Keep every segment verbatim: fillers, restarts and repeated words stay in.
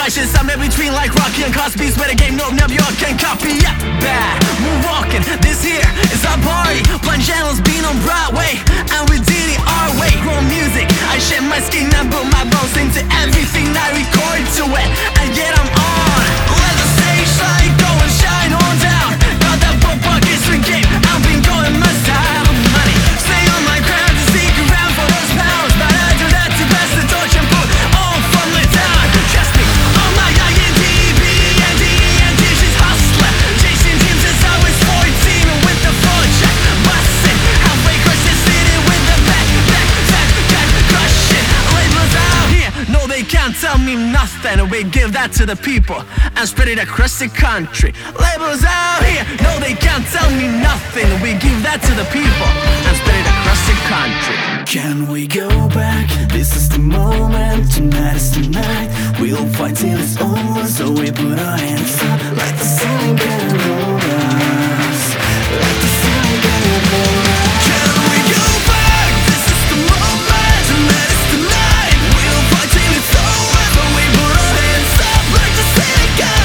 crashes somewhere between like Rocky and Cosby's, where the game no New York can copy. Yeah, bad, we're walking, this here is our party. Blind channels being on Broadway, and we did it our way. Grow music, I shed my skin and put my bones into everything I record to it, and yet I'm on. Let the stage light go and shine on down. Got that football history game, I've been going my style of money. Stay on my ground to seek around for those pounds, but I do that to pass the torch and put all from the town. Trust me, oh my I N D B and D E N D, she's hustler. Chasing dreams since I was fourteen with the full check. Bustin', halfway across the city with the back, back, back, back, crushing. Labels out here, no they can't tell me nothing. We give that to the people and spread it across the country. Labels out here, no they can't tell me nothing. We give that to the people and spread it across the country. Can we go back? This is the moment, tonight is the night. We'll fight till it's over, so we put our hands up. Like the ceiling can hold us, like the ceiling can hold us. Can we go back? This is the moment, tonight is the night. We'll fight till it's over, so we put our hands up. Like the ceiling can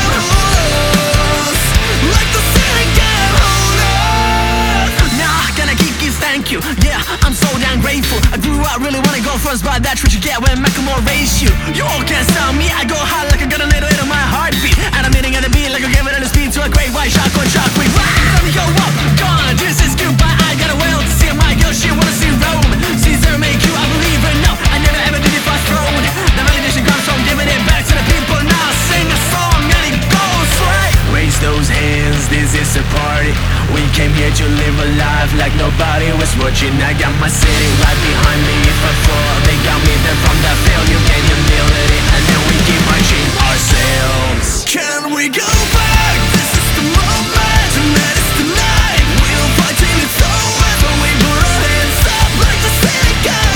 hold us, like the ceiling can hold us. Nah, gonna keep you, thank you. Yeah, I'm so damn grateful. I grew up really wanna go first, but that's what you get when Macklemore raised you. You all can't stop me, I go hard like I got a little bit of my heartbeat, and I'm hitting at the beat like I give it a speed to a great white shark on shark week. Let me go up, gone, this is Cuba. I got a will to see my girl, she wanna see Rome. Caesar make you, I believe her, no, I never ever did it fast throne. The validation comes from giving it back to the people. Now sing a song and it goes right. Raise those hands, this is a party. We came here to live a life like nobody was watching. I got my city right behind me. If I fall, they got me there from that failure. Can you nail it? And then we keep marching ourselves. Can we go back? This is the moment, tonight is the night. We'll fight till it's over, so we put our hands up. Like the city can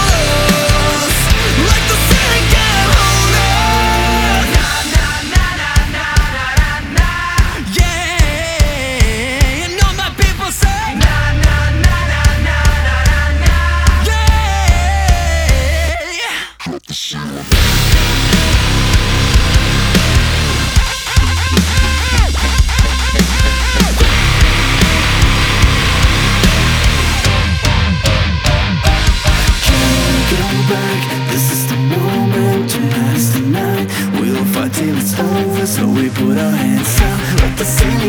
hold us, like the city can hold us. Yeah, you know my people say Na na na na na na na na. yeah. This is the moment, tonight is the night. We'll fight till it's over, so we put our hands up. Like the same